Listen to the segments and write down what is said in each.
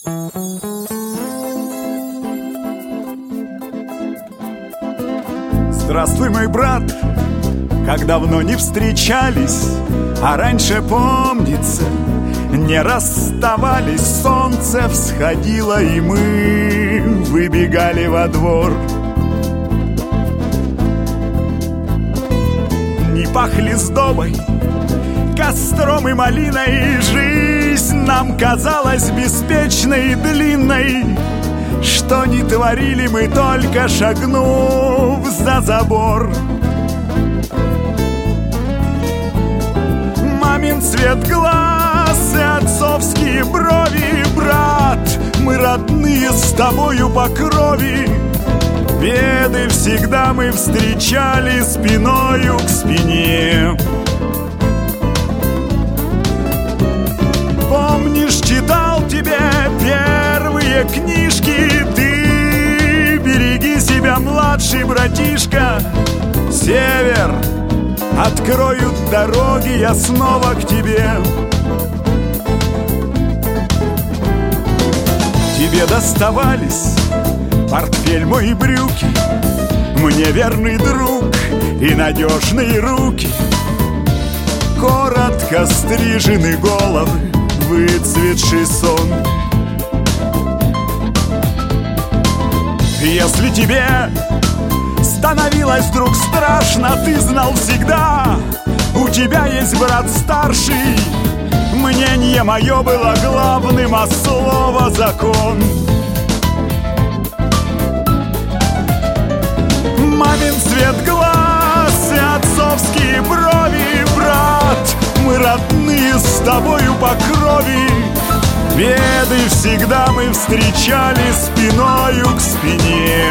Здравствуй, мой брат, как давно не встречались, а раньше, помнится, не расставались. Солнце всходило, и мы выбегали во двор. Не пахли сдобой, костром и малиной. Жизнь нам казалась беспечной и длинной. Что ни творили мы, только шагнув за забор. Мамин цвет глаз и отцовские брови. Брат, мы родные с тобою по крови. Беды всегда мы встречали спиною к спине. Помнишь, читал тебе первые книжки. Ты береги себя, младший братишка. Север, откроют дороги, я снова к тебе. Тебе доставались портфель мой и брюки, мне верный друг и надежные руки. Коротко стрижены головы, выцветший сон. Если тебе становилось вдруг страшно, ты знал всегда, у тебя есть брат старший. Мнение мое было главным, а слово закон. Мамин цвет глаз и отцовские брови. Брат, мы родные с тобою по крови. Беды всегда мы встречали спиною к спине.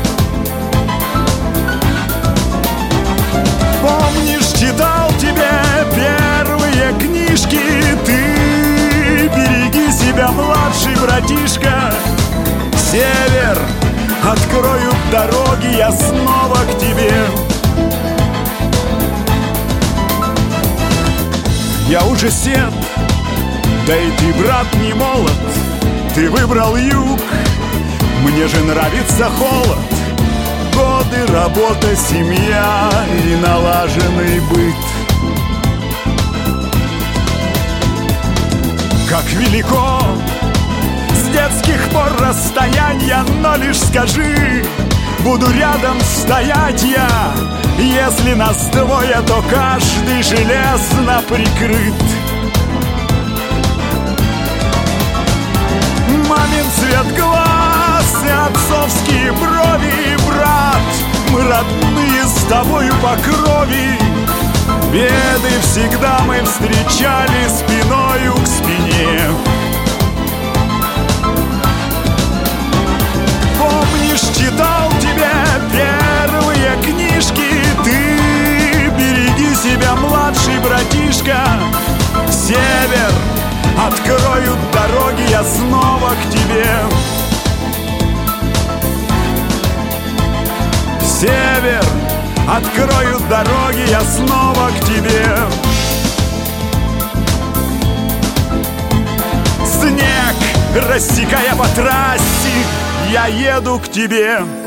Помнишь, читал тебе первые книжки. Ты береги себя, младший братишка. Север, откроют дороги, я снова к тебе. Я уже сед, да и ты, брат, не молод. Ты выбрал юг, мне же нравится холод. Годы, работа, семья и налаженный быт. Как велико с детских пор расстояние, но лишь скажи, буду рядом стоять я. Если нас двое, то каждый железно прикрыт. Мамин цвет глаз и отцовские брови. Брат, мы родные с тобою по крови. Беды всегда мы встречали спиною к спине. Помнишь, читал тебе первые книжки. Ты береги себя, младший братишка. Север, откроют дороги, я снова к тебе. Север, откроют дороги, я снова к тебе. Снег, рассекая по трассе, я еду к тебе.